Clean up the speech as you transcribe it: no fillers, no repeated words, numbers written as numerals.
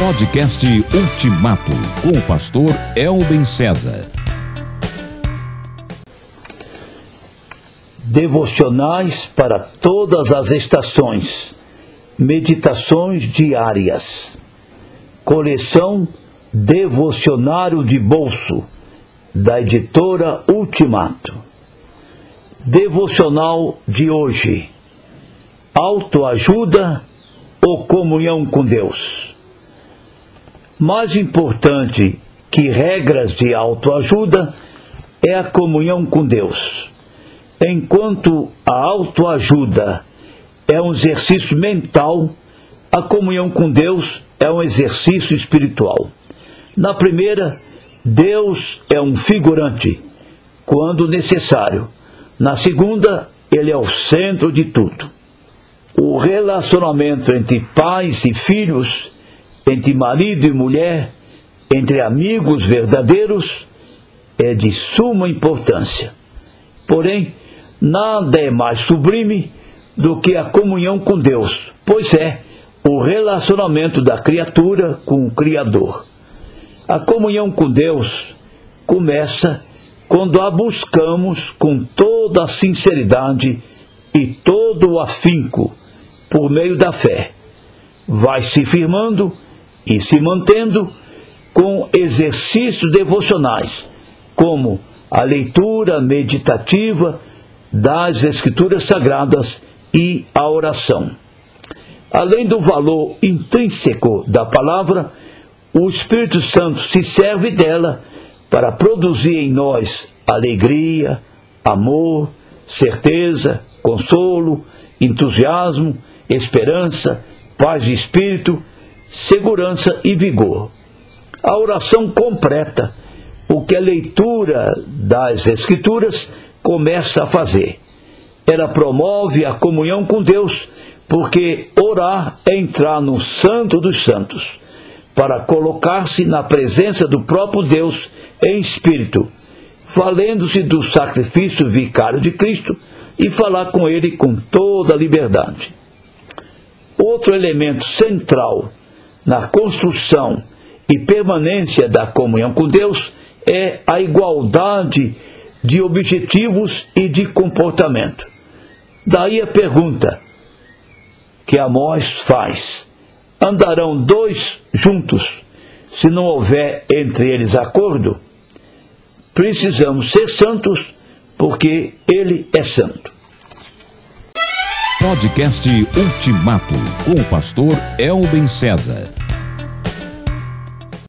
Podcast Ultimato, com o pastor Elben César. Devocionais para todas as estações. Meditações diárias. Coleção Devocionário de Bolso, da editora Ultimato. Devocional de hoje: autoajuda ou comunhão com Deus? Mais importante que regras de autoajuda é a comunhão com Deus. Enquanto a autoajuda é um exercício mental, a comunhão com Deus é um exercício espiritual. Na primeira, Deus é um figurante, quando necessário. Na segunda, Ele é o centro de tudo. O relacionamento entre pais e filhos, entre marido e mulher, entre amigos verdadeiros, é de suma importância. Porém, nada é mais sublime do que a comunhão com Deus, pois é o relacionamento da criatura com o Criador. A comunhão com Deus começa quando a buscamos com toda a sinceridade e todo o afinco por meio da fé. Vai se firmando e se mantendo com exercícios devocionais, como a leitura meditativa das Escrituras Sagradas e a oração. Além do valor intrínseco da palavra, o Espírito Santo se serve dela para produzir em nós alegria, amor, certeza, consolo, entusiasmo, esperança, paz de espírito, segurança e vigor. A oração completa o que a leitura das Escrituras começa a fazer. Ela promove a comunhão com Deus, porque orar é entrar no Santo dos Santos, para colocar-se na presença do próprio Deus em espírito, valendo-se do sacrifício vicário de Cristo e falar com Ele com toda a liberdade. Outro elemento central na construção e permanência da comunhão com Deus é a igualdade de objetivos e de comportamento. Daí a pergunta que Amós faz: andarão dois juntos se não houver entre eles acordo? Precisamos ser santos porque Ele é santo. Podcast Ultimato, com o pastor Elben César.